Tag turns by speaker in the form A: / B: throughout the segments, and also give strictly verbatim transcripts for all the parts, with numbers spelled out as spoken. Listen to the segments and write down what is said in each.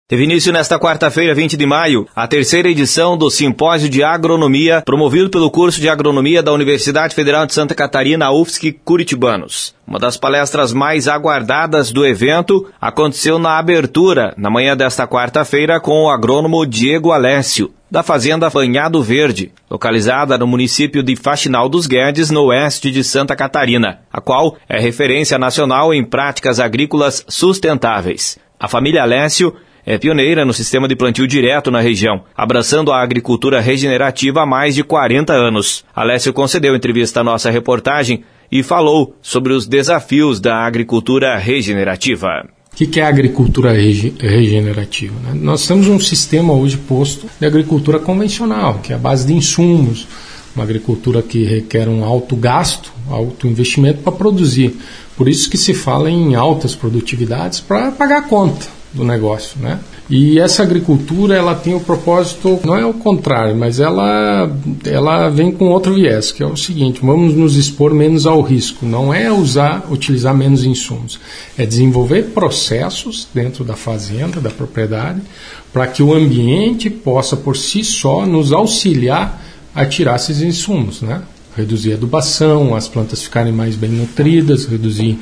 A: Teve início nesta quarta-feira, vinte de maio, a terceira edição do Simpósio de Agronomia, promovido pelo curso de Agronomia da Universidade Federal de Santa Catarina, U F S C Curitibanos. Uma das palestras mais aguardadas do evento aconteceu na abertura, na manhã desta quarta-feira, com o agrônomo Diego Alessio, da Fazenda Banhado Verde, localizada no município de Faxinal dos Guedes, no oeste de Santa Catarina, a qual é referência nacional em práticas agrícolas sustentáveis. A família Alessio é pioneira no sistema de plantio direto na região, abraçando a agricultura regenerativa há mais de quarenta anos. Alessio concedeu entrevista à nossa reportagem e falou sobre os desafios da agricultura regenerativa.
B: O que é a agricultura rege- regenerativa? Né? Nós temos um sistema hoje posto de agricultura convencional, que é a base de insumos, uma agricultura que requer um alto gasto, alto investimento para produzir. Por isso que se fala em altas produtividades para pagar a conta do negócio, né? E essa agricultura, ela tem o propósito, não é o contrário, mas ela, ela vem com outro viés, que é o seguinte: vamos nos expor menos ao risco. Não é usar, utilizar menos insumos, é desenvolver processos dentro da fazenda, da propriedade, para que o ambiente possa por si só nos auxiliar a tirar esses insumos, né? Reduzir a adubação, as plantas ficarem mais bem nutridas, reduzir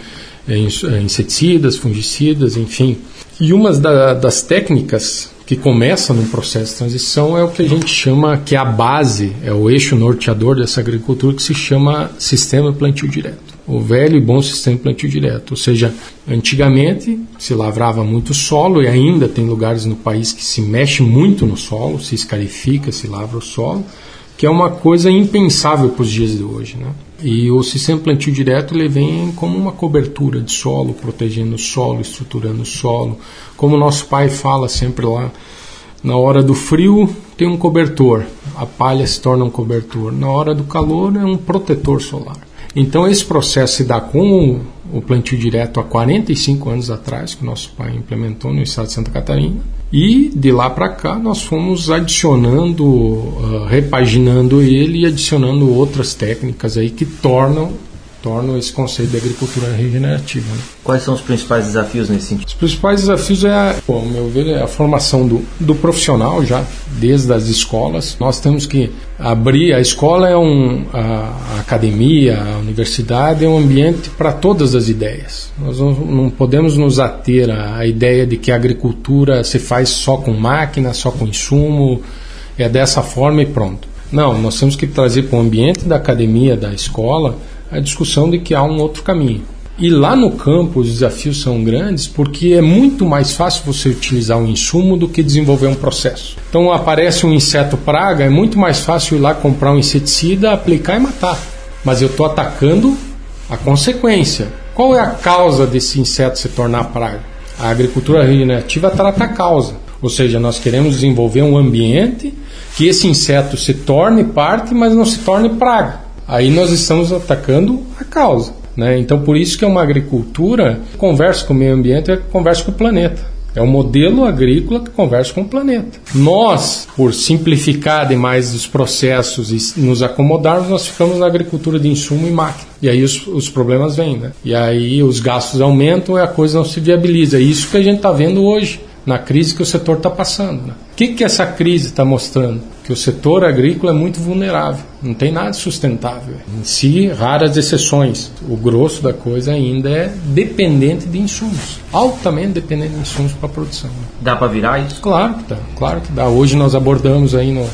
B: inseticidas, fungicidas, enfim. E uma da, das técnicas que começa num processo de transição é o que a gente chama, que é a base, é o eixo norteador dessa agricultura, que se chama sistema plantio direto. O velho e bom sistema plantio direto. Ou seja, antigamente se lavrava muito solo, e ainda tem lugares no país que se mexe muito no solo, se escarifica, se lavra o solo, que é uma coisa impensável para os dias de hoje, né? E o sistema plantio direto, ele vem como uma cobertura de solo, protegendo o solo, estruturando o solo. Como o nosso pai fala sempre lá, na hora do frio tem um cobertor, a palha se torna um cobertor. Na hora do calor é um protetor solar. Então esse processo se dá com o plantio direto há quarenta e cinco anos atrás, que o nosso pai implementou no estado de Santa Catarina. E de lá para cá nós fomos adicionando, uh, repaginando ele e adicionando outras técnicas aí que tornam, tornam esse conceito de agricultura regenerativa, né?
A: Quais são os principais desafios nesse sentido?
B: Os principais desafios é, a, bom, ao meu ver, é a formação do, do profissional já, desde as escolas. Nós temos que abrir, a escola é um, a, a academia, a universidade é um ambiente para todas as ideias. Nós não, não podemos nos ater à ideia de que a agricultura se faz só com máquina, só com insumo, é dessa forma e pronto. Não, nós temos que trazer para o ambiente da academia, da escola, a discussão de que há um outro caminho. E lá no campo os desafios são grandes porque é muito mais fácil você utilizar um insumo do que desenvolver um processo. Então aparece um inseto praga, é muito mais fácil ir lá comprar um inseticida, aplicar e matar. Mas eu estou atacando a consequência. Qual é a causa desse inseto se tornar praga? A agricultura regenerativa trata a causa. Ou seja, nós queremos desenvolver um ambiente que esse inseto se torne parte, mas não se torne praga. Aí nós estamos atacando a causa, né? Então, por isso que é uma agricultura que conversa com o meio ambiente, que conversa com o planeta. É um modelo agrícola que conversa com o planeta. Nós, por simplificar demais os processos e nos acomodarmos, nós ficamos na agricultura de insumo e máquina. E aí os, os problemas vêm, né? E aí os gastos aumentam e a coisa não se viabiliza. É isso que a gente está vendo hoje, na crise que o setor está passando, né? O que, que essa crise está mostrando? Que o setor agrícola é muito vulnerável, não tem nada sustentável. Em si, raras exceções. O grosso da coisa ainda é dependente de insumos, altamente dependente de insumos para a produção.
A: Dá para virar isso?
B: Claro que dá, claro que dá. Hoje nós abordamos aí no,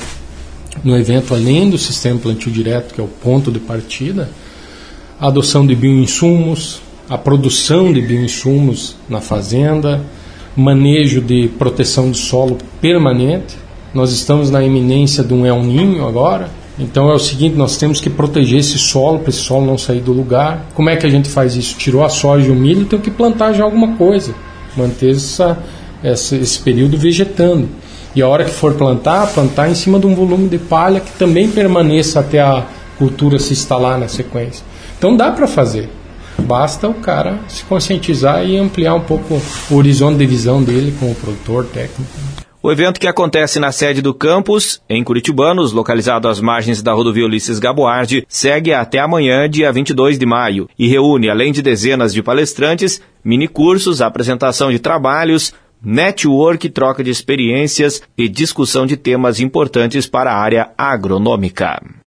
B: no evento, além do sistema plantio direto, que é o ponto de partida, a adoção de bioinsumos, a produção de bioinsumos na fazenda, manejo de proteção do solo permanente. Nós estamos na iminência de um El Niño agora, então é o seguinte, nós temos que proteger esse solo, para esse solo não sair do lugar. Como é que a gente faz isso? Tirou a soja e o milho, tem que plantar já alguma coisa, manter essa, essa, esse período vegetando. E a hora que for plantar, plantar em cima de um volume de palha que também permaneça até a cultura se instalar na sequência. Então dá para fazer. Basta o cara se conscientizar e ampliar um pouco o horizonte de visão dele com o produtor técnico.
A: O evento, que acontece na sede do campus, em Curitibanos, localizado às margens da rodovia Ulisses Gaboardi, segue até amanhã, dia vinte e dois de maio, e reúne, além de dezenas de palestrantes, minicursos, apresentação de trabalhos, network, troca de experiências e discussão de temas importantes para a área agronômica.